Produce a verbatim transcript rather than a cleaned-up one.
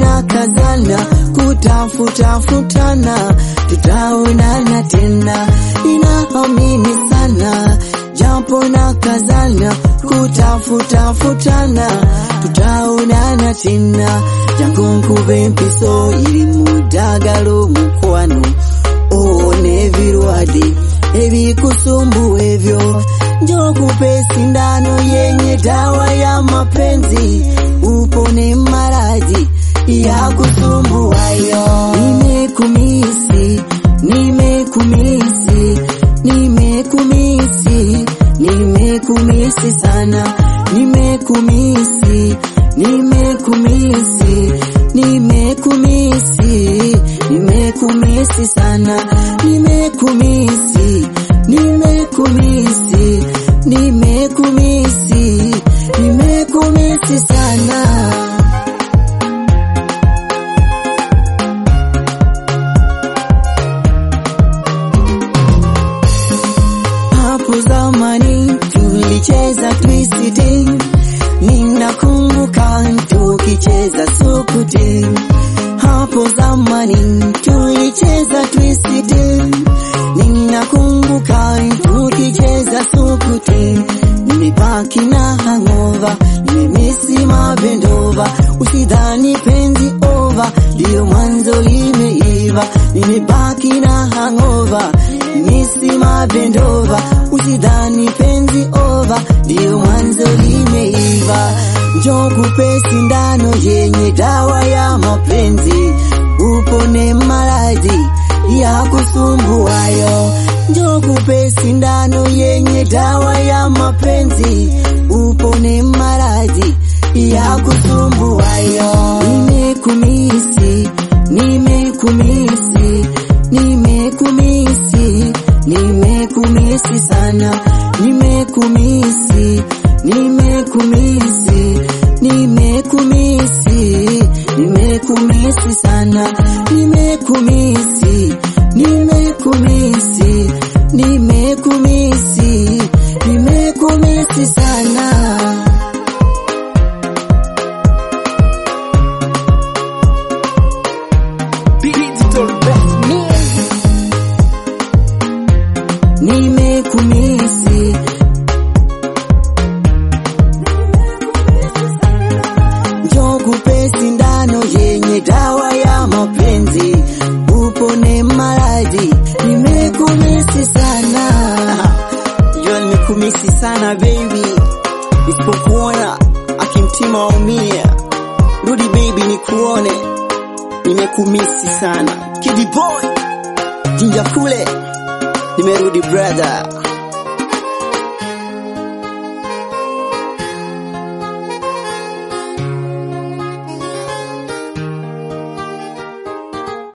na kazana kutafuta futana, tutaonana tena, ninaamini sana. Japo na kazana kutafuta futana, tutaonana tena. Jangu nkube mpiso iri mudagalo mukwano, one virwadi ebikusumbu evyo. Njoo kupe sindano yenye dawa ya mapenzi, upone maradhi ya kusumbuayo. Nimekumisi, nimekumisi, nimekumisi, nimekumisi sana. Nimekumisi, nimekumisi, nimekumisi, nimekumisi sana. Nimekumisi, nimekumisi, nimekumisi, nimekumisi sana. Hapo zamani tulicheza twisty, ninakumbuka tukicheza sukuti. Hapo zamani tulicheza twisty, ninakumbuka tukicheza sukuti. Nimebaki na hangover, nimemisi mabendova, usidhani penzi over ndio mwanzo limeiva. Nimebaki na hangover, nimemisi mabendova, usidhani penzi over ndio mwanzo limeiva. Njoo kupe sindano yenye dawa ya mapenzi, upone maradhi ya kusumbuayo. Njoo kupe sindano yenye dawa ya mapenzi, upone maradhi ya kusumbuayo. Nimekumisi, nimekumisi, nimekumisi, nimekumisi sana. Nimekumisi, nimekumisi, nimekumisi, nimekumisi sana. Nimekumisi, nimekumisi, nimekumisi, nimekumisi sana. Nimekumisi, njoo kupe sindano yenye dawa ya mapenzi, upone maradhi. Nimekumisi sana. Yo, nimekumisi sana baby, nisipokuona akimtima waumia. Rudi baby nikuone, nimekumisi sana. Kiddy boy, jinja kule, nimerudi brother.